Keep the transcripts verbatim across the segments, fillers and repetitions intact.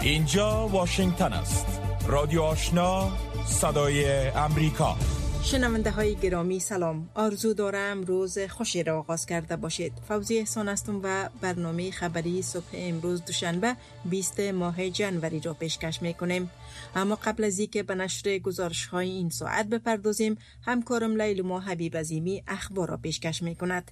اینجا واشنگتن است. رادیو آشنا، صدای امریکا. شنونده های گرامی سلام. آرزو دارم روز خوشی را آغاز کرده باشید. فوزی احسان هستم و برنامه خبری صبح امروز دوشنبه بیستم ماه جنوری را پیشکش میکنیم. اما قبل از اینکه به نشر گزارش های این ساعت بپردازیم، همکارم لیلما حبیب عظیمی اخبار را پیشکش میکند.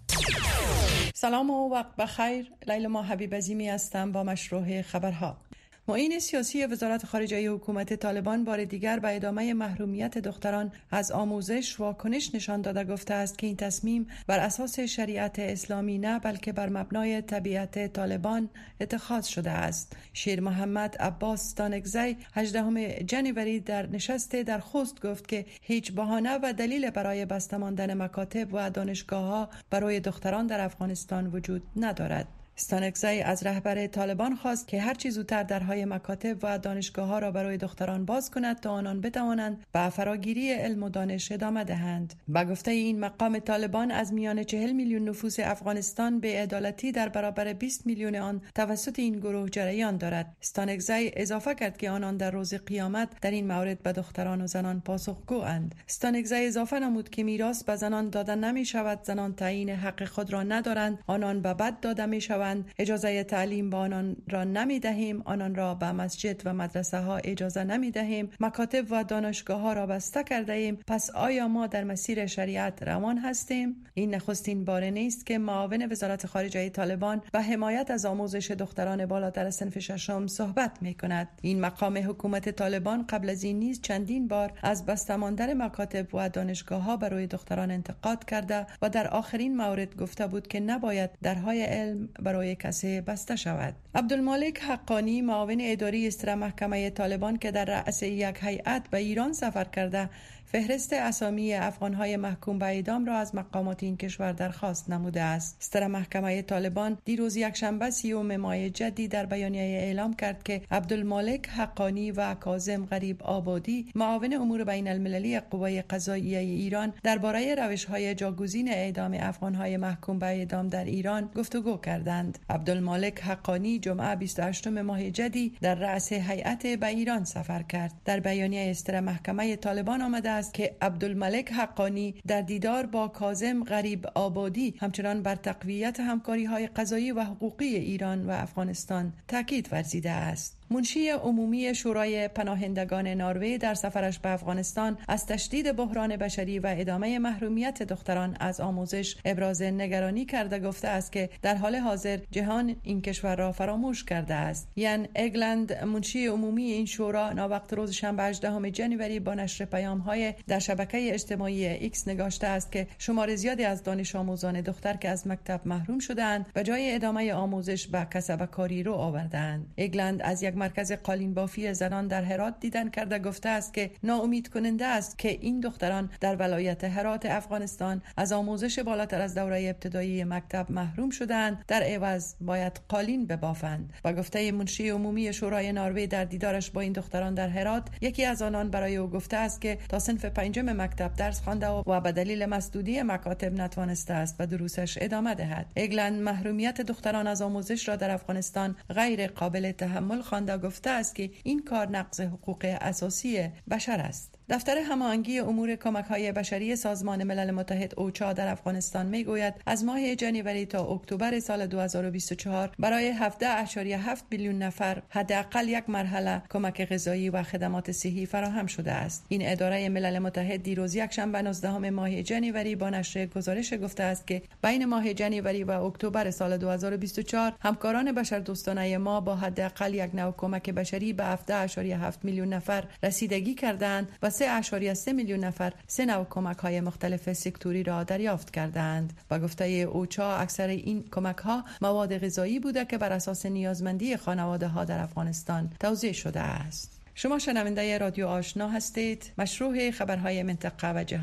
سلام و وقت بخیر. لیلما حبیب عظیمی هستم با مشروع خبرها. معین سیاسی وزارت خارجه حکومت طالبان بار دیگر به ادامه محرومیت دختران از آموزش واکنش نشان داده گفته است که این تصمیم بر اساس شریعت اسلامی نه بلکه بر مبنای طبیعت طالبان اتخاذ شده است. شیر محمد عباس دانگزی هجدهم جنوری در نشست در خوست گفت که هیچ بهانه و دلیل برای بسته ماندن مکاتب و دانشگاه‌ها برای دختران در افغانستان وجود ندارد. استانکزی از رهبر طالبان خواست که هر چه زودتر درهای مکاتب و دانشگاه‌ها را برای دختران باز کند تا آنان بتوانند به فراگیری علم و دانش ادامه دهند. با گفته این مقام طالبان از میان چهل میلیون نفوس افغانستان به عدالتی در برابر بیست میلیون آن توسط این گروه جریان دارد. استانکزی اضافه کرد که آنان در روز قیامت در این مورد به دختران و زنان پاسخگویند. استانکزی اضافه نمود که میراث به زنان داده نمی شود، زنان تعیین حق خود را ندارند، آنان به بد داده می شود، اجازه تعلیم با آنان را نمی دهیم، آنان را به مسجد و مدرسه ها اجازه نمی دهیم، مکاتب و دانشگاه ها را بسته کرده ایم. پس آیا ما در مسیر شریعت روان هستیم؟ این نخستین بار نیست که معاون وزارت خارجه طالبان به حمایت از آموزش دختران بالاتر صنف ششم صحبت می کند. این مقام حکومت طالبان قبل از این نیز چندین بار از بسته ماندن مکاتب و دانشگاه ها برای دختران انتقاد کرده و در آخرین مورد گفته بود که نباید درهای علم برای کسی بسته شود. عبدالمالک حقانی معاون اداری استر محکمه طالبان که در رأس یک هیئت به ایران سفر کرده فهرست اسامی افغانهای محکوم به اعدام را از مقامات این کشور درخواست نموده است. استر محکمه طالبان دیروز یکشنبه سیوم ماه جدی در بیانیه اعلام کرد که عبدالمالک حقانی و کاظم غریب آبادی معاون امور بین المللی قوای قضاییه ایران درباره روش‌های جاگزین اعدام افغانهای محکوم به اعدام در ایران گفتگو کردند. عبدالمالک حقانی جمعه بیست و هشتم ماه جدی در رأس هیئت به ایران سفر کرد. در بیانیه استر محکمه طالبان آمده است که عبدالمالک حقانی در دیدار با کاظم غریب آبادی همچنان بر تقویت همکاری‌های قضایی و حقوقی ایران و افغانستان تاکید ورزیده است. منشی عمومی شورای پناهندگان نروژ در سفرش به افغانستان از تشدید بحران بشری و ادامه محرومیت دختران از آموزش ابراز نگرانی کرده گفته است که در حال حاضر جهان این کشور را فراموش کرده است. یان اگلند منشی عمومی این شورا ناوقت روز شنبه هجدهم جنوری با نشر پیام‌های در شبکه اجتماعی ایکس نگاشته است که شمار زیادی از دانش آموزان دختر که از مکتب محروم شدند به جای ادامه آموزش به کسب کاری رو آوردند. اگلند از یک مرکز قالین بافی زنان در هرات دیدن کرده گفته است که ناامید کننده است که این دختران در ولایت هرات افغانستان از آموزش بالاتر از دوره ابتدایی مکتب محروم شدند، در عوض باید قالین ببافند. و گفته منشی عمومی شورای نروژ در دیدارش با این دختران در هرات، یکی از آنان برای او گفته است که تا صنف پنجم مکتب درس خوانده و به دلیل مسدودی مکاتب نتوانسته است و دروسش ادامه دهد. اگلند محرومیت دختران از آموزش را در افغانستان غیر قابل تحمل خوانده گفته است که این کار نقض حقوق اساسی بشر است. دفتر هماهنگی امور کمک‌های بشری سازمان ملل متحد اوچا در افغانستان میگوید از ماه جنوری تا اکتبر سال دو هزار و بیست و چهار برای هفده اشاری هفت میلیون نفر حداقل یک مرحله کمک غذایی و خدمات صحی فراهم شده است. این اداره ملل متحد دیروز یکشنبه نوزدهم ماه جنوری با نشر گزارش گفته است که بین ماه جنوری و اکتبر سال دو هزار و بیست و چهار همکاران بشردوستانه ما با حداقل یک نوع کمک بشری به هفده اشاری هفت میلیون نفر رسیدگی کردند و سه اشاری از سه میلیون نفر سه نوع کمک‌های مختلف سکتوری را دریافت کردند. با گفته اوچا اکثر این کمک‌ها مواد غذایی بوده که بر اساس نیازمندی خانواده‌ها در افغانستان توزیع شده است. شما شنونده رادیو آشنا هستید. مشروع خبرهای منطقه و جهان.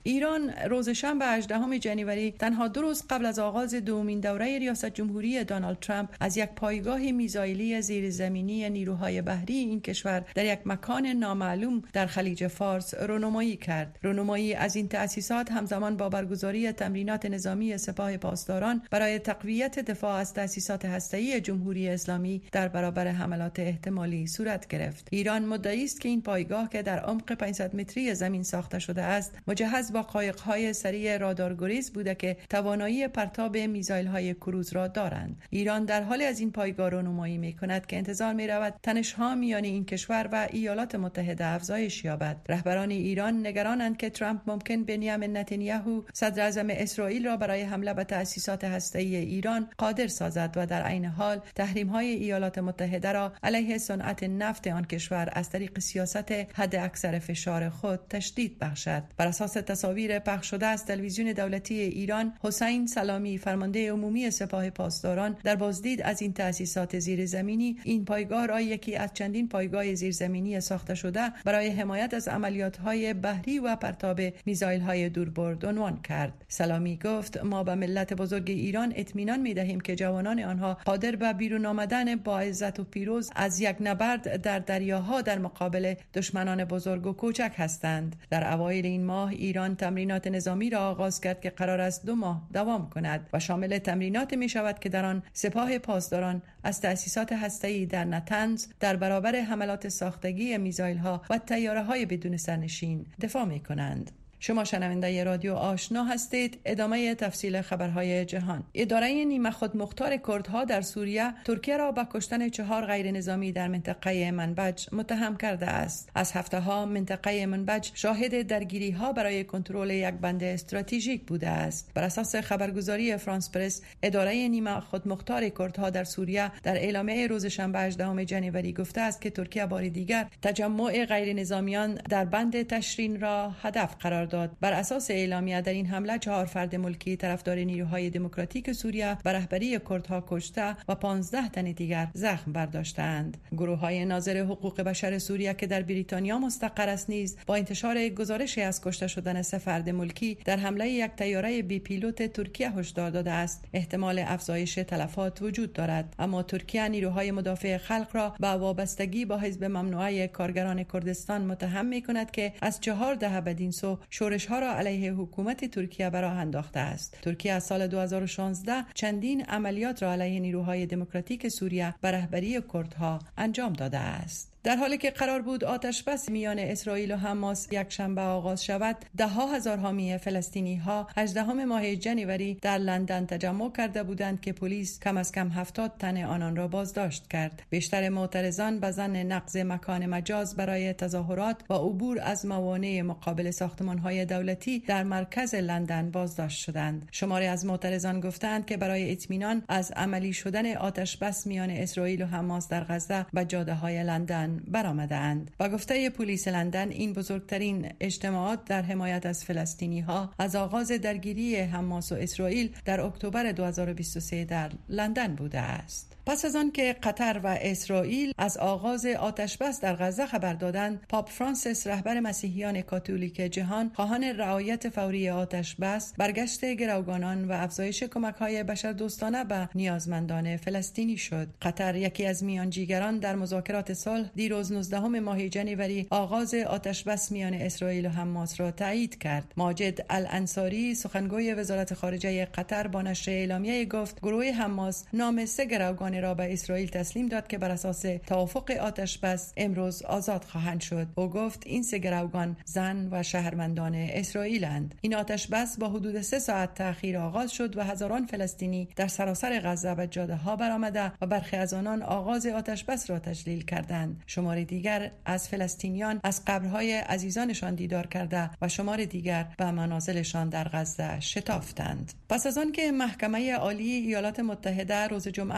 ایران روز شنبه هجدهم جنوری تنها دو روز قبل از آغاز دومین دوره ریاست جمهوری دونالد ترامپ از یک پایگاه میزایلی زیرزمینی نیروهای بحری این کشور در یک مکان نامعلوم در خلیج فارس رونمایی کرد. رونمایی از این تأسیسات همزمان با برگزاری تمرینات نظامی سپاه پاسداران برای تقویت دفاع از تأسیسات هسته‌ای جمهوری اسلامی در برابر حملات احتمالی صورت گرفت. ایران مدعی است که این پایگاه که در عمق پانصد متری زمین ساخته شده است، مجهز با قایق‌های سریع رادارگریز بوده که توانایی پرتاب میزایل‌های کروز را دارند. ایران در حال از این پایگاه رونمایی می‌کند که انتظار می‌رود تنش‌ها میان این کشور و ایالات متحده افزایش یابد. رهبران ایران نگرانند که ترامپ ممکن بنیامین نتانیاهو صدر اعظم اسرائیل را برای حمله به تأسیسات هسته‌ای ایران قادر سازد و در عین حال تحریم‌های ایالات متحده را علیه صنعت نفت آن کشور از طریق سیاست حد اکثر فشار خود تشدید بخشد. بر اساس تصاویر پخش شده از تلویزیون دولتی ایران، حسین سلامی فرمانده عمومی سپاه پاسداران در بازدید از این تأسیسات زیرزمینی این پایگاه را یکی از چندین پایگاه زیرزمینی ساخته شده برای حمایت از عملیات‌های بحری و پرتاب میزایل‌های دوربرد عنوان کرد. سلامی گفت: ما به ملت بزرگ ایران اطمینان می‌دهیم که جوانان آنها قادر به بیرون آمدن با عزت و پیروز از یک نبرد در دریاها در مقابل دشمنان بزرگ و کوچک هستند. در اوایل این ماه ایران تمرینات نظامی را آغاز کرد که قرار است دو ماه دوام کند و شامل تمرینات می شود که در آن سپاه پاسداران از تأسیسات هسته‌ای در نتنز در برابر حملات ساختگی میزایل‌ها و طیاره‌های بدون سرنشین دفاع می کنند. شما شنونده رادیو آشنا هستید. ادامه تفصیل خبرهای جهان. اداره نیمه خود مختار کردها در سوریه ترکیه را به کشتن چهار غیر نظامی در منطقه منبج متهم کرده است. از هفته ها منطقه منبج شاهد درگیری ها برای کنترل یک بند استراتژیک بوده است. بر اساس خبرگزاری فرانس پرس، اداره نیمه خود مختار کردها در سوریه در اعلامیه روز شنبه هجدهم جنوری گفته است که ترکیه بار دیگر تجمع غیر نظامیان در بند تشرین را هدف قرار داد. بر اساس اعلامیه در این حمله چهار فرد ملکی طرفدار نیروهای دموکراتیک سوریه به رهبری کردها کشته و پانزده تن دیگر زخم برداشتند. گروه‌های ناظر حقوق بشر سوریه که در بریتانیا مستقر است نیز با انتشار گزارشی از کشته شدن سه فرد ملکی در حمله یک طیاره بی پیلوت ترکیه هشدار داده است احتمال افزایش تلفات وجود دارد. اما ترکیه نیروهای مدافع خلق را به وابستگی با حزب ممنوعه کارگران کردستان متهم می‌کند که از چهار دهه بدین سو شورش‌ها را علیه حکومت ترکیه به راه انداخته است. ترکیه از سال دو هزار و شانزده چندین عملیات را علیه نیروهای دموکراتیک سوریه به رهبری کردها انجام داده است. در حالی که قرار بود آتش بس میان اسرائیل و حماس یک شنبه آغاز شود، ده ها هزار حامی فلسطینی ها هجدهم ماه جنوری در لندن تجمع کرده بودند که پلیس کم از کم هفتاد تن آنان را بازداشت کرد. بیشتر معترضان به ظن نقض مکان مجاز برای تظاهرات و عبور از موانع مقابل ساختمان‌های دولتی در مرکز لندن بازداشت شدند. شماری از معترضان گفتند که برای اطمینان از عملی شدن آتش بس میان اسرائیل و حماس در غزه به جاده‌های لندن برآمدند. با گفته پلیس لندن، این بزرگترین اجتماعات در حمایت از فلسطینی ها از آغاز درگیری حماس و اسرائیل در اکتبر دو هزار و بیست و سه در لندن بوده است. پس از آن که قطر و اسرائیل از آغاز آتش بس در غزه خبر دادند، پاپ فرانسیس رهبر مسیحیان کاتولیک جهان خواهان رعایت فوری آتش بس، برگشت گروگانان و افزایش کمک‌های بشردوستانه به نیازمندان فلسطینی شد. قطر یکی از میانجیگران در مذاکرات صلح دیروز نوزدهم ماه جنوری آغاز آتش بس میان اسرائیل و حماس را تایید کرد. ماجد الانصاری سخنگوی وزارت خارجه قطر با نشر اعلامیه گفت گروه حماس نام سه گروگان را به اسرائیل تسلیم داد که بر اساس توافق آتش بس امروز آزاد خواهند شد. او گفت این سه گروگان زن و شهروندان اسرائیلند. این آتش بس با حدود سه ساعت تأخیر آغاز شد و هزاران فلسطینی در سراسر غزه به جاده‌ها برآمده و برخی از آنان آغاز آتش بس را تجلیل کردند. شمار دیگر از فلسطینیان از قبرهای عزیزانشان دیدار کرده و شمار دیگر به منازلشان در غزه شتافتند. پس از آن که محکمه عالی ایالات متحده روز جمعه قانون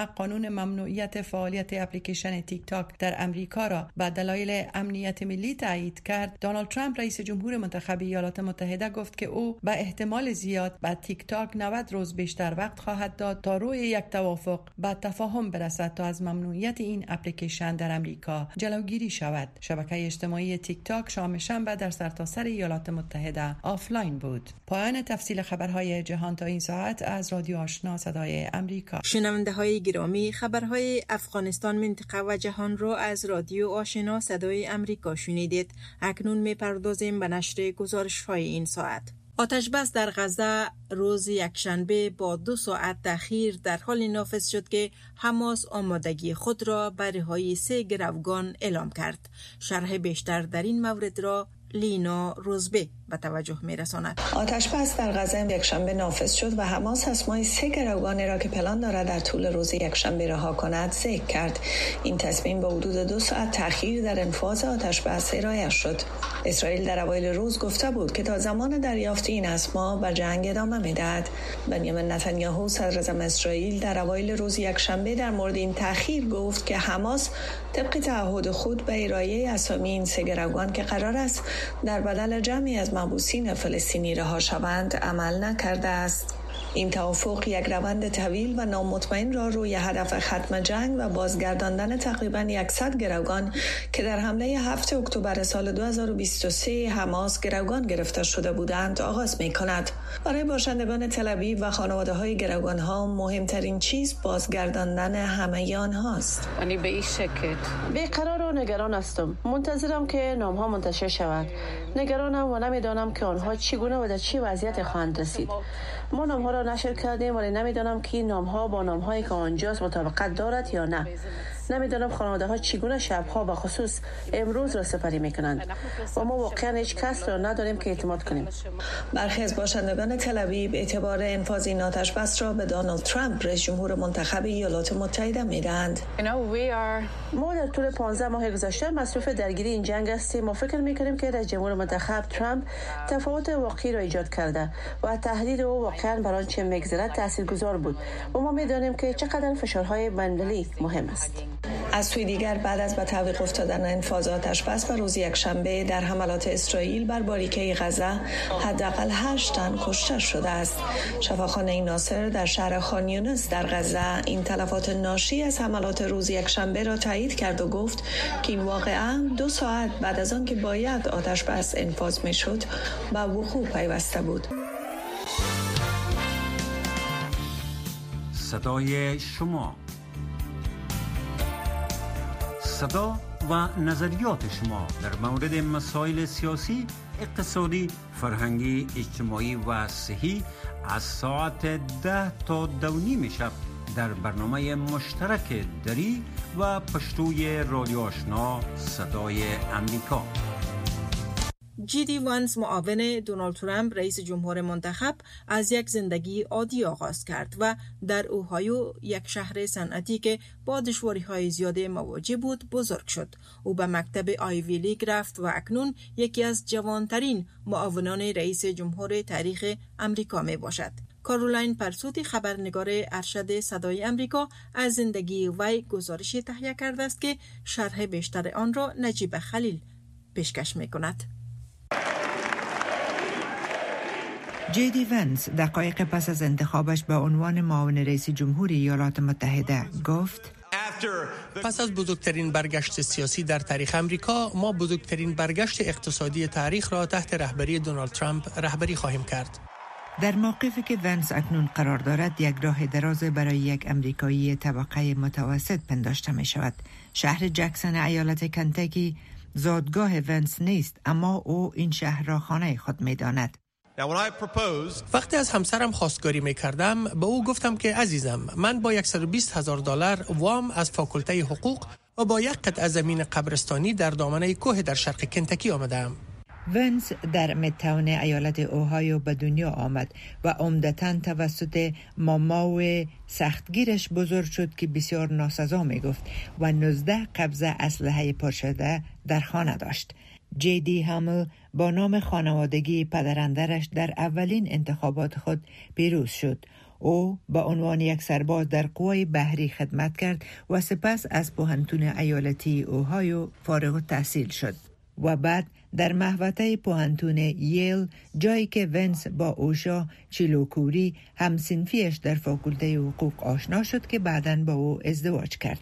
اعلان ممنوعیت فعالیت اپلیکیشن تیک تاک در امریکا را به دلایل امنیت ملی تایید کرد، دونالد ترامپ رئیس جمهور منتخب ایالات متحده گفت که او به احتمال زیاد به تیک تاک نود روز بیشتر وقت خواهد داد تا روی یک توافق به تفاهم برسد تا از ممنوعیت این اپلیکیشن در امریکا جلوگیری شود. شبکه اجتماعی تیک تاک شام شنبه در سرتاسر ایالات متحده آفلاین بود. پایان تفصیل خبرهای جهان تا این ساعت از رادیو آشنا صدای امریکا. شنونده های گرامی، خبرهای افغانستان، منطقه و جهان را از رادیو آشنا صدای امریکا شنیدید. اکنون می‌پردازیم به نشر گزارش‌های این ساعت. آتش بس در غزه روز یکشنبه با دو ساعت تأخیر در حال نافذ شد که حماس آمادگی خود را به رهایی سه گروگان اعلام کرد. شرح بیشتر در این مورد را لینا روزبه به توجه می‌رساند. آتش بس در غزه یکشنبه نافذ شد و حماس اسمای سه گروگانی را که پلان دارد در طول روز یکشنبه رها کند ذکر کرد. این تصمیم با حدود دو ساعت تأخیر در انفاذ آتش بس ارائه شد. اسرائیل در اوایل روز گفته بود که تا زمان دریافت این اسما به جنگ ادامه می‌دهد. بنیامین نتانیاهو صدراعظم اسرائیل در اوایل روز یکشنبه در مورد این تأخیر گفت که حماس طبق تعهد خود به ارائه اسامی این سه گروگان که قرار است در بدل جمعی از محبوسین فلسطینی رها شوند عمل نکرده است. این توافق یک روند طویل و نامطمئن را روی هدف ختم جنگ و بازگرداندن تقریباً صد گروگان که در حمله هفتم اکتبر سال دو هزار و بیست و سه حماس گروگان گرفته شده بودند آغاز می‌کند. برای باشندگان تل‌آویو و خانواده‌های گروگان‌ها مهمترین چیز بازگرداندن همه آنهاست. یعنی به این شکل بیقرار و نگران هستم. منتظرم که نام‌ها منتشر شود. نگرانم و نمی‌دانم که آنها چگونه و در چه وضعیت خواهند رسید. ما نام‌ها را نشر کردیم ولی نمی‌دانم که این نام‌ها با نام‌هایی که آنجاست مطابقت دارد یا نه. نمی‌دانم خانواده‌ها چگونه شب‌ها به خصوص امروز را سپری می‌کنند و ما واقعاً هیچ کس را نداریم که اعتماد کنیم. برخی از باشندگان تل‌آویو اعتبار انفاذ این آتش بس را به دونالد ترامپ رئیس جمهور منتخب ایالات متحده می‌دهند. ما در طول پانزده ماه گذشته مصروف درگیری این جنگ هستیم و فکر می‌کنیم که رئیس جمهور منتخب ترامپ تفاوت واقعی را ایجاد کرده و تهدید او واقعاً بر آنچه می‌گذرد تاثیرگذار بود و ما می‌دانیم که چقدر فشارهای بین‌المللی مهم است. از سوی دیگر بعد از به تعویق افتادن انفاذ آتش بس به روز یکشنبه در حملات اسرائیل بر باریکه غزه حداقل هشت تن کشته شده است. شفاخانه ناصر در شهر خان یونس در غزه این تلفات ناشی از حملات روز یکشنبه را تایید کرد و گفت که این واقعا دو ساعت بعد از آن که باید آتش بس انفاذ می‌شد به وقوع پیوسته بود. صدای شما، صدا و نظریات شما در مورد مسائل سیاسی، اقتصادی، فرهنگی، اجتماعی و صحی از ساعت ده تا دو نیم شب در برنامه مشترک دری و پشتوی رادیو آشنا صدای امریکا. جی دی وانس، معاون دونالد ترامپ رئیس جمهور منتخب، از یک زندگی عادی آغاز کرد و در اوهایو، یک شهر صنعتی که با دشواری‌های زیاده مواجه بود، بزرگ شد. او به مکتب آیوی لیگ رفت و اکنون یکی از جوانترین معاونان رئیس جمهور تاریخ امریکا می باشد. کارولاین پرسوتی، خبرنگار ارشد صدای امریکا، از زندگی وی گزارش تهیه کرده است که شرح بیشتر آن را نجیب خلیل پیشکش می کند. جی دی وانس دقایق پس از انتخابش به عنوان معاون رئیس جمهور ایالات متحده گفت: پس از بزرگترین برگشت سیاسی در تاریخ امریکا، ما بزرگترین برگشت اقتصادی تاریخ را تحت رهبری دونالد ترامپ رهبری خواهیم کرد. در موقفی که وانس اکنون قرار دارد، یک راه دراز برای یک امریکایی طبقه متوسط پنداشته می شود. شهر جکسون ایالت کنتاکی زادگاه وانس نیست، اما او این شهر را خانه خود می داند. وقتی از همسرم خواستگاری می کردم، به او گفتم که عزیزم، من با صد و بیست هزار دلار وام از فاکولته حقوق و با یک قطعه زمین قبرستانی در دامنه کوه در شرق کنتاکی آمدم. وانس در میدتاون ایالت اوهایو به دنیا آمد و عمدتاً توسط ماماو سختگیرش بزرگ شد که بسیار ناسزا می گفت و نوزده قبضه اسلحه پرشده در خانه داشت. جی دی هامل با نام خانوادگی پدراندرش در اولین انتخابات خود پیروز شد. او به عنوان یک سرباز در قوای بحری خدمت کرد و سپس از پوهنتون ایالتی اوهایو فارغ التحصیل شد و بعد در محوطه پوهنتون ییل، جایی که ونس با اوشا چیلوکوری همسنفیش در فاکولته حقوق آشنا شد که بعداً با او ازدواج کرد.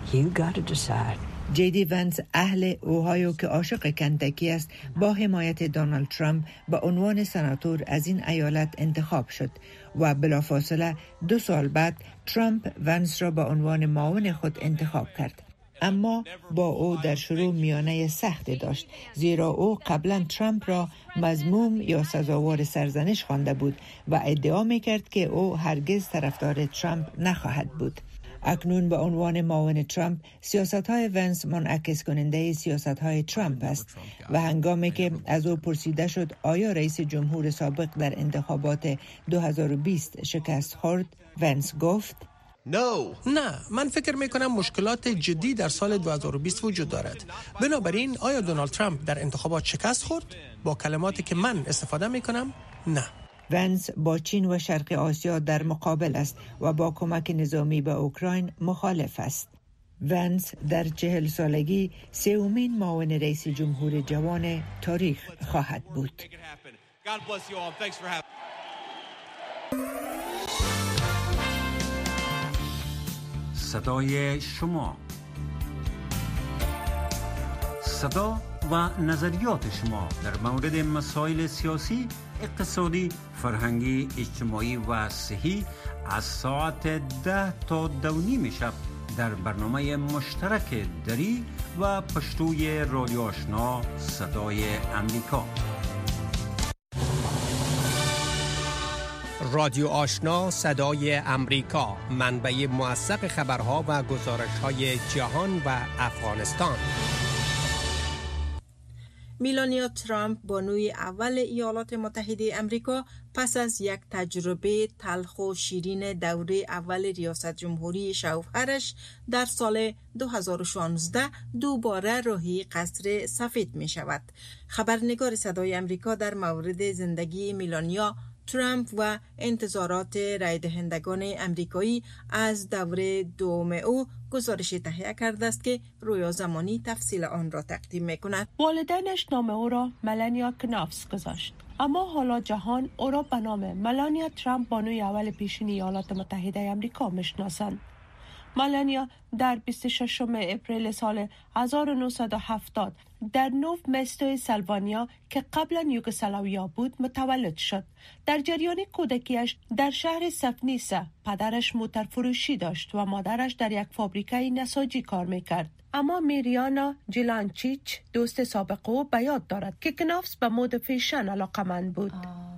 جیدی ونس اهل اوهایو که عاشق کنتاکی است با حمایت دونالد ترامپ به عنوان سناتور از این ایالت انتخاب شد و بلافاصله دو سال بعد ترامپ ونس را به عنوان معاون خود انتخاب کرد. اما با او در شروع میانه سخت داشت، زیرا او قبلا ترامپ را مذموم یا سزاوار سرزنش خوانده بود و ادعا میکرد که او هرگز طرفدار ترامپ نخواهد بود. اکنون به عنوان معاون ترامپ سیاست‌های ونس منعکس کننده سیاست‌های ترامپ است و هنگامی که از او پرسیده شد آیا رئیس جمهور سابق در انتخابات دو هزار و بیست شکست خورد، ونس گفت No. نه، من فکر میکنم مشکلات جدی در سال دو هزار و بیست وجود دارد. بنابراین آیا دونالد ترامپ در انتخابات شکست خورد؟ با کلماتی که من استفاده میکنم، نه. ونس با چین و شرق آسیا در مقابل است و با کمک نظامی به اوکراین مخالف است. ونس در چهل سالگی سومین معاون رئیس جمهور جوان تاریخ خواهد بود. صدای شما، صدا و نظریات شما در مورد مسائل سیاسی، اقتصادی، فرهنگی، اجتماعی و صحی از ساعت ده تا دو نیم شب در برنامه مشترک دری و پشتوی رادیو آشنا صدای امریکا. رادیو آشنا صدای امریکا، منبع موثق خبرها و گزارش‌های جهان و افغانستان. میلانیا ترامپ بانوی اول ایالات متحده امریکا پس از یک تجربه تلخ و شیرین دوره اول ریاست جمهوری شوهرش در سال دو هزار و شانزده دوباره راهی قصر سفید می شود. خبرنگار صدای امریکا در مورد زندگی میلانیا ترامپ و انتظارات رای دهندگان امریکایی از دوره دوم او گزارش تهیه کرده است که رویا زمانی تفصیل آن را تقدیم می‌کند. والدینش نام او را ملانیا کنافس گذاشت، اما حالا جهان او را به نام ملانیا ترامپ بانوی اول پیشین ایالات متحده آمریکا میشناسند. ملانیا در بیست و ششم اپریل سال هزار و نهصد و هفتاد در نوو مستو سلوانیا که قبلا یوگسلاویا بود متولد شد. در جریان کودکیش در شهر سفنیسا پدرش موتر فروشی داشت و مادرش در یک فابریکه نساجی کار میکرد. اما میریانا جیلانچیچ دوست سابق او به یاد دارد که کنافس به مد فیشن علاقه‌مند بود.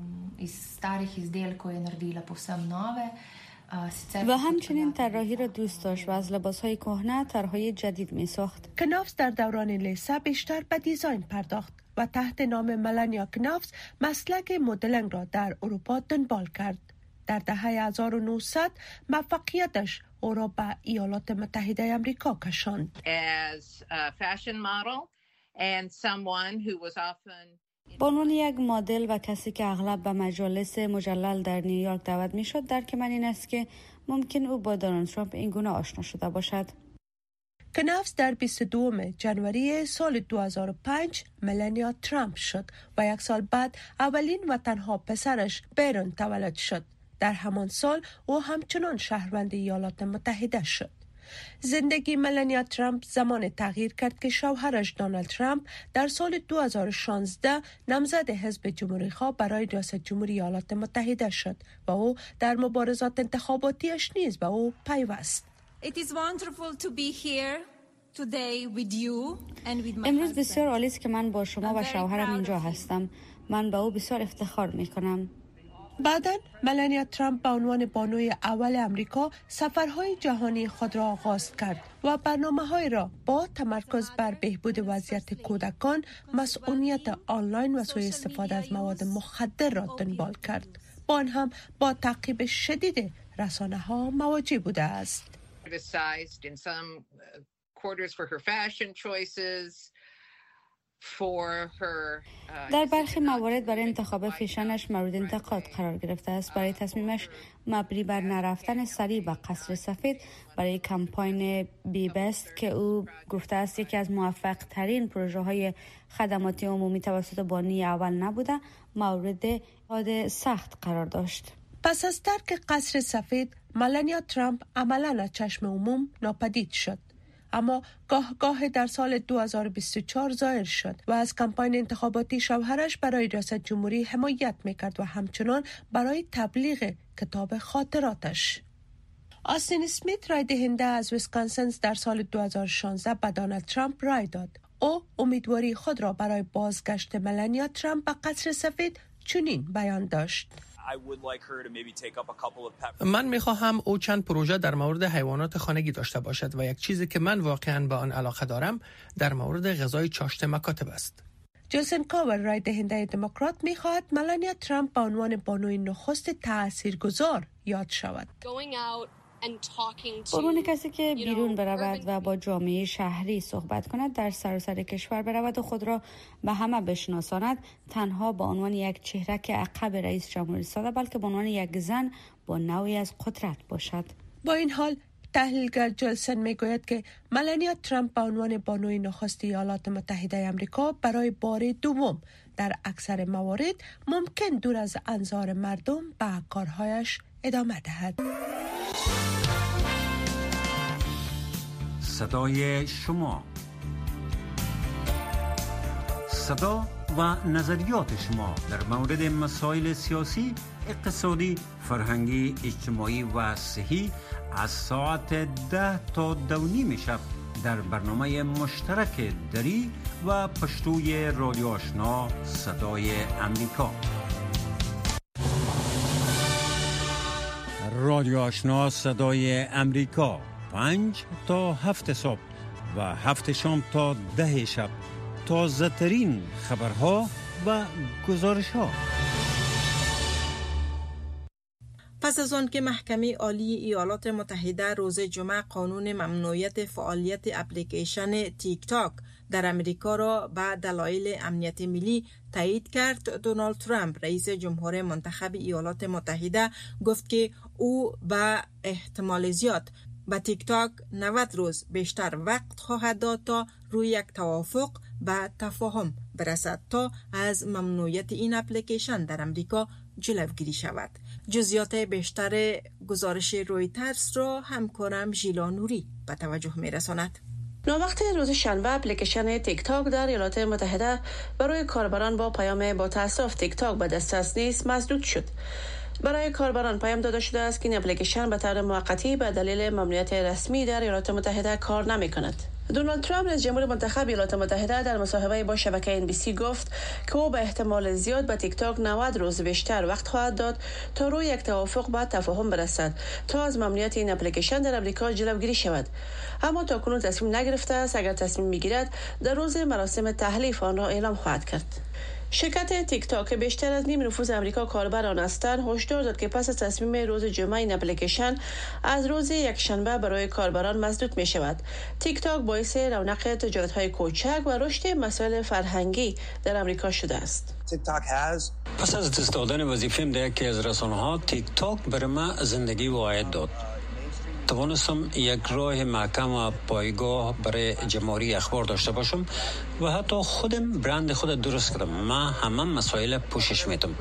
و همچنین طراحی را دوست داشت و از لباس‌های کهنه طرح‌های جدید می‌ساخت. کنافس در دوران لیسه بیشتر به دیزاین پرداخت و تحت نام ملانیا کنافس مسلک مدلینگ را در اروپا دنبال کرد. در دهه هزار و نهصد موفقیتش او را به ایالات متحده آمریکا کشاند. As a fashion model and someone who was often به عنوان یک مدل و کسی که اغلب به مجالس مجلل در نیویورک دعوت میشد، درک من این است که ممکن او با دونالد ترامپ این گونه آشنا شده باشد. کنافس در بیست و دوم ژانویه سال دو هزار و پنج ملانیا ترامپ شد و یک سال بعد اولین و تنها پسرش بیرون تولد شد. در همان سال او همچنان شهروند ایالات متحده شد. زندگی ملانیا ترامپ زمان تغییر کرد که شوهرش دونالد ترامپ در سال دو هزار و شانزده نامزد حزب جمهوری‌خواه برای ریاست جمهوری ایالات متحده شد و او در مبارزات انتخاباتیش نیز به او پیوست. امروز بسیار عالی است که من با شما و شوهرم اینجا هستم. من به او بسیار افتخار می‌کنم. بعداً ملانیا ترامپ به عنوان بانوی اول امریکا سفرهای جهانی خود را آغاز کرد و برنامه‌های را با تمرکز بر بهبود وضعیت کودکان، مسئولیت آنلاین و سوء استفاده از مواد مخدر را دنبال کرد. با آن هم با تعقیب شدید رسانه‌ها مواجه بوده است. در برخی موارد برای انتخاب فیشنش مورد انتقاد قرار گرفته است. برای تصمیمش مبنی بر نرفتن سریع به قصر سفید برای کمپاین بی بست که او گفته است یکی از موفق ترین پروژه های خدماتی عمومی توسط بانی اول نبوده، مورد انتقاد سخت قرار داشت. پس از ترک قصر سفید، ملانیا ترامپ عملاً از چشم عموم ناپدید شد. اما گاه گاه در سال دو هزار و بیست و چهار ظاهر شد و از کمپاین انتخاباتی شوهرش برای ریاست جمهوری حمایت میکرد و همچنان برای تبلیغ کتاب خاطراتش. آستین اسمیت رای دهنده از ویسکانسن در سال دو هزار و شانزده به دونالد ترامپ رای داد. او امیدواری خود را برای بازگشت ملانیا ترامپ به قصر سفید چنین بیان داشت: من میخواهم او چند پروژه در مورد حیوانات خانگی داشته باشد و یک چیزی که من واقعا به آن علاقه دارم در مورد غذای چاشت مکاتب است. جیسن کاور رای دهنده دموکرات میخواهد ملانیا ترامپ به عنوان بانوی نخست تاثیرگذار یاد شود. برون کسی که بیرون برود و با جامعه شهری صحبت کند، در سراسر کشور برود و خود را به همه بشناساند، تنها به عنوان یک چهرک عقب رئیس جمهور ایستاده، بلکه به عنوان یک زن با نوعی از قدرت باشد. با این حال تحلیلگر جلسن میگوید که ملانیا ترامپ به عنوان بانوی نخست ایالات متحده آمریکا برای بار دوم در اکثر موارد ممکن دور از انظار مردم به کارهایش ادامه دهد. صدای شما، صدا و نظریات شما در مورد مسائل سیاسی، اقتصادی، فرهنگی، اجتماعی و صحی از ساعت ده تا دو نیم شب در برنامه مشترک دری و پشتوی رادیو آشنا صدای امریکا. رادیو آشنا صدای امریکا، پنج تا هفت صبح و هفت شام تا ده شب، تازه ترین خبرها و گزارش ها. پس از آن که محکمه عالی ایالات متحده روز جمعه قانون ممنوعیت فعالیت اپلیکیشن تیک تاک در امریکا را به دلایل امنیت ملی تایید کرد، دونالد ترامپ رئیس جمهور منتخب ایالات متحده گفت که او به احتمال زیاد به تیک تاک نود روز بیشتر وقت خواهد داد تا روی یک توافق به تفاهم برسد تا از ممنوعیت این اپلیکیشن در امریکا جلوگیری شود. جزئیات بیشتر گزارش رویترز را همکارم ژیلا نوری به توجه می‌رساند. ناوقت روز شنبه اپلیکیشن تیک تاک در ایالات متحده برای کاربران با پیام با تاسف تیک تاک به دسترس نیست مسدود شد. برای کاربران پیام داده شده است که این اپلیکیشن به طور موقتی به دلیل ممنوعیت رسمی در ایالات متحده کار نمی‌کند. دونالد ترامپ رئیس جمهور منتخب ایالات متحده در مصاحبه با شبکه ان بی سی گفت که او به احتمال زیاد به تیک تاک نود روز بیشتر وقت خواهد داد تا روی یک توافق با تفاهم برسد تا از ممنوعیت این اپلیکیشن در امریکا جلوگیری شود. اما تاکنون تصمیم نگرفته است. اگر تصمیم میگیرد در روز مراسم تحلیف آن را اعلام خواهد کرد. شرکت تیک تاک بیشتر از نیم نفوذ امریکا کاربر آن هستند هشدار داد که پس از تصمیم روز جمعه این اپلیکیشن از روز یکشنبه برای کاربران مسدود می شود. تیک تاک باعث رونق تجارت‌های کوچک و رشد مسائل فرهنگی در امریکا شده است. پس از دست دادن وظیفه‌ام در یکی از رسانه‌ها، تیک تاک برای من زندگی و عاید داد. توانستم یک راه محکم و پایگاه برای جمهوری اخبار داشته باشم و حتی خودم برند خود درست کردم. من همه مسائل پوشش میدم.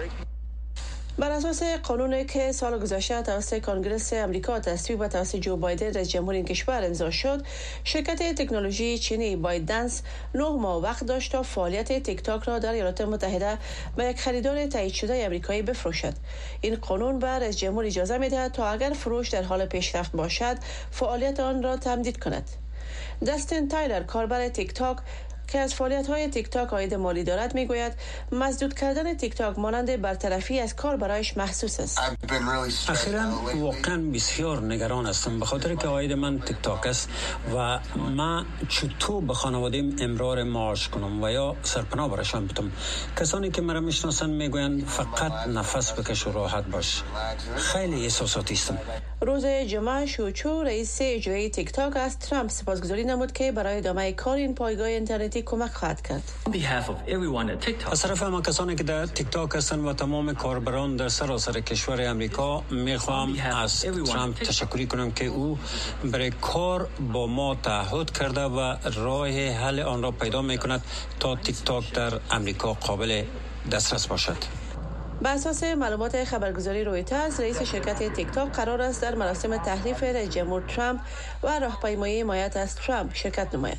بر اساس قانونی که سال گذشته توسط کنگره آمریکا تصویب و توسط جو بایدن رئیس جمهور این کشور امضا شد، شرکت تکنولوژی چینی بایدنس نه ماه وقت داشت تا فعالیت تیک تاک را در ایالات متحده به یک خریدار تایید شده آمریکایی بفروشد. این قانون به رئیس جمهور اجازه می‌دهد تا اگر فروش در حال پیشرفت باشد، فعالیت آن را تمدید کند. داستین تایلر کاربر تیک تاک که از فعالیت‌های تیک تاک عاید مالی دارد میگوید مسدود کردن تیک تاک مانند برطرفی از کار برایش محسوس است. اخیراً واقعاً بسیار نگران هستم به خاطر که عاید من تیک تاک است و من چطور به خانواده‌ام امرار معاش کنم و یا سرپناه برایشان بدم. کسانی که مرا میشناسند میگویند فقط نفس بکش و راحت باش. خیلی احساساتی هستم. روز جمعه شوچو رئیس اجرایی تیک تاک از ترامپ سپاسگزاری نمود که برای ادامه کار این پایگاه اینترنتی کمک خواهد کرد. از طرف همه کسانی که در تیک تاک هستند و تمام کاربران در سراسر کشور امریکا میخوام از ترامپ تشکر کنم که او برای کار با ما تعهد کرده و راه حل آن را پیدا میکند تا تیک تاک در امریکا قابل دسترس باشد. بر اساس معلومات خبرگزاری رویترز، رئیس شرکت تیک تاک قرار است در مراسم تحریف رئیس جمهور ترامپ و راهپیمایی حمایت از ترامپ شرکت نماید.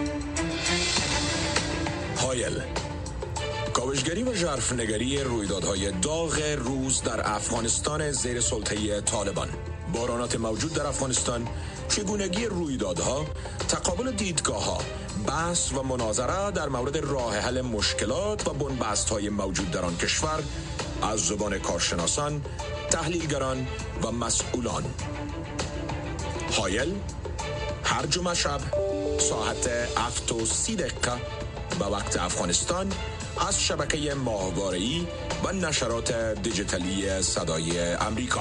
هایل کاوشگری و ژرفنگری رویدادهای داغ روز در افغانستان زیر سلطه طالبان، بحرانات موجود در افغانستان، چگونگی رویدادها، تقابل دیدگاه‌ها، بحث و مناظره در مورد راه حل مشکلات و بنبست‌های موجود در آن کشور از زبان کارشناسان، تحلیلگران و مسئولان. هایل هر جمعه شب ساعت هفت و سی دقیقه به وقت افغانستان از شبکه ماهواره‌ای و نشرات دیجیتالی صدای امریکا.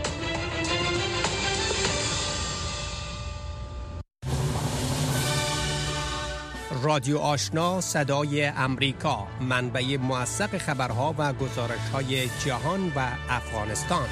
رادیو آشنا صدای امریکا، منبع موثق خبرها و گزارش‌های جهان و افغانستان.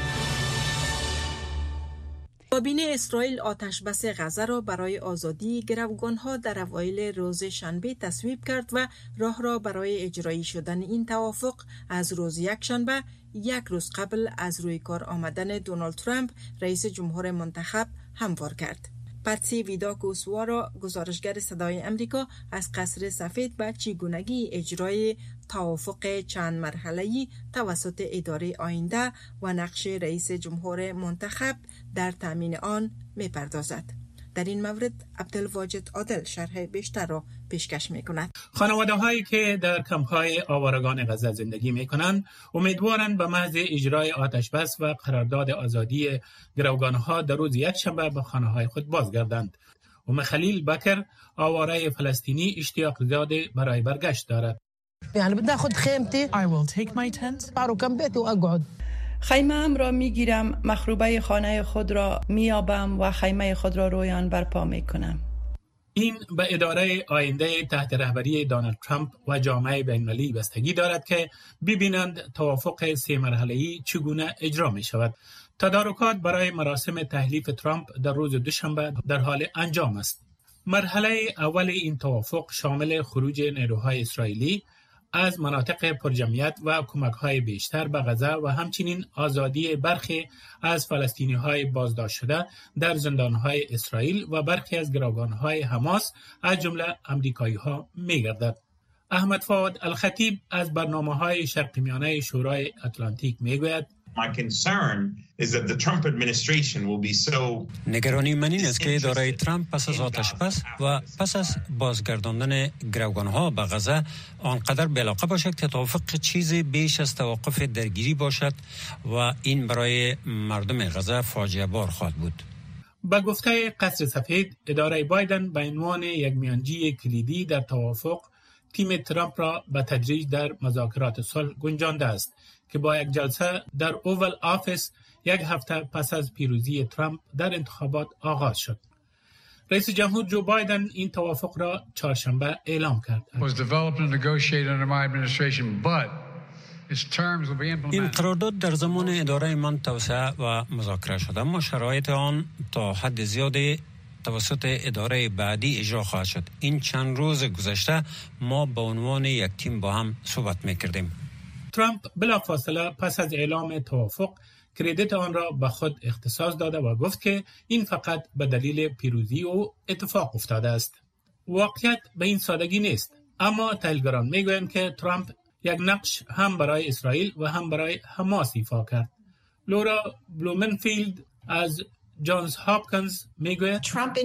کابینه اسرائیل آتش بس غزه را برای آزادی گروگانها در اوایل روز شنبه تصویب کرد و راه را برای اجرایی شدن این توافق از روز یکشنبه، یک روز قبل از روی کار آمدن دونالد ترامپ رئیس جمهور منتخب هموار کرد. پاتسی ویداکوسوارا، گزارشگر صدای امریکا، از قصر سفید به چگونگی اجرای توافق چند مرحله‌ای توسط اداره آینده و نقش رئیس جمهور منتخب در تامین آن می‌پردازد. در این مورد عبدالواجد عادل شرح بیشتر را پیشکش می‌کند. خانواده‌هایی که در کمپ‌های آوارگان غزه زندگی می‌کنند امیدوارند به محض اجرای آتش بس و قرارداد آزادی گروگانها در روز یکشنبه به خانه‌های خود بازگردند. ام خلیل بکر، آواره فلسطینی، اشتیاق زیاده برای برگشت دارد. یعنی بداخد خیمتی I will take my tent بارو کم بیت و اقعد. خیمه ام را می گیرم، مخروبه خانه خود را می آبم و خیمه خود را روی آن برپا می کنم. این به اداره آینده تحت رهبری دونالد ترامپ و جامعه بین‌المللی بستگی دارد که ببینند توافق سه مرحله‌ای چگونه اجرا می شود. تدارکات برای مراسم تحلیف ترامپ در روز دوشنبه در حال انجام است. مرحله اول این توافق شامل خروج نیروهای اسرائیلی از مناطق پرجمعیت و کمک‌های بیشتر به غزه و همچنین آزادی برخی از فلسطینی‌های بازداشت شده در زندان‌های اسرائیل و برخی از گروگان‌های حماس از جمله آمریکایی‌ها می‌گردد. احمد فؤاد الخطیب از برنامه‌های شرق میانه شورای اتلانتیک می‌گوید: My concern is that the Trump administration will be so نگرانی من این است که اداره ترامپ پس از آتش بس و پس از بازگرداندن گروگانها به غزه آنقدر بی‌علاقه باشد که توافق چیزی بیش از توقف درگیری باشد و این برای مردم غزه فاجعه بار خواهد بود. با گفته قصر سفید، اداره بایدن به عنوان یک میانجی کلیدی در توافق تیم ترامپ را به تدریج در مذاکرات صلح گنجانده است که با یک جلسه در اوول آفیس یک هفته پس از پیروزی ترامپ در انتخابات آغاز شد. رئیس جمهور جو بایدن این توافق را چهارشنبه اعلام کرد. این قرارداد در زمان اداره من توسعه و مذاکره شده، اما شرایط آن تا حد زیادی توسط اداره بعدی اجرا خواهد شد. این چند روز گذشته ما به عنوان یک تیم با هم صحبت می‌کردیم. ترامپ بلافاصله پس از اعلام توافق کردیت آن را به خود اختصاص داده و گفت که این فقط به دلیل پیروزی او اتفاق افتاده است. واقعیت به این سادگی نیست، اما تحلیلگران میگویند که ترامپ یک نقش هم برای اسرائیل و هم برای حماس ایفا کرد. لورا بلومنفیلد از جانز هاپکینز میگوید ترامپ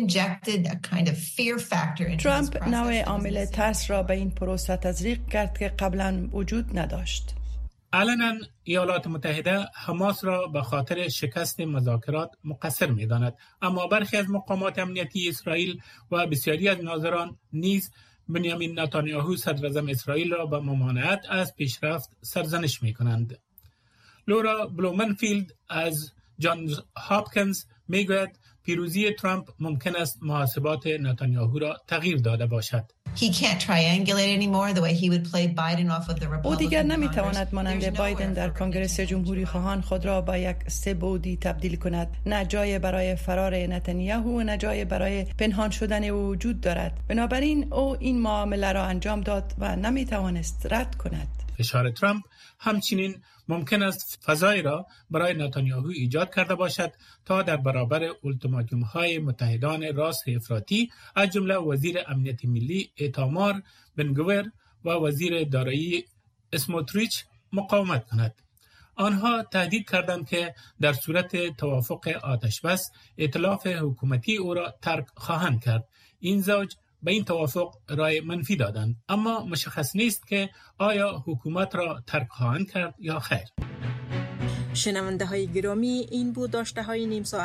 ترامپ نوع عامل ترس را به این پروسه تزریق کرد که قبلا وجود نداشت. علنا ایالات متحده حماس را به خاطر شکست مذاکرات مقصر می‌داند، اما برخی از مقامات امنیتی اسرائیل و بسیاری از ناظران نیز بنیامین نتانیاهو صدر اعظم اسرائیل را به ممانعت از پیشرفت سرزنش می‌کنند. لورا بلومنفیلد از جان هاپکینز میگوید پیروزی ترامپ ممکن است محاسبات نتانیاهو را تغییر داده باشد. او دیگر نمیتواند مانند بایدن در کنگره جمهوری خواهان خود را با یک سه بعدی تبدیل کند. نه جای برای فرار نتانیاهو و نه جای برای پنهان شدن او وجود دارد. بنابراین او این معامله را انجام داد و نمیتوانست رد کند. فشار ترامپ همچنین ممکن است فضایی را برای نتانیاهو ایجاد کرده باشد تا در برابر التیماتوم‌های متحدان راست افراطی از جمله وزیر امنیت ملی ایتامار بن گویر و وزیر دارایی اسموتریچ مقاومت کند. آنها تهدید کردند که در صورت توافق آتشبس ائتلاف حکومتی او را ترک خواهند کرد. این زوج به این توافق رای منفی دادند، اما مشخص نیست که آیا حکومت را ترک خواهند کرد یا خیر. شنونده های گرامی، این بود داشته های نیم ساعت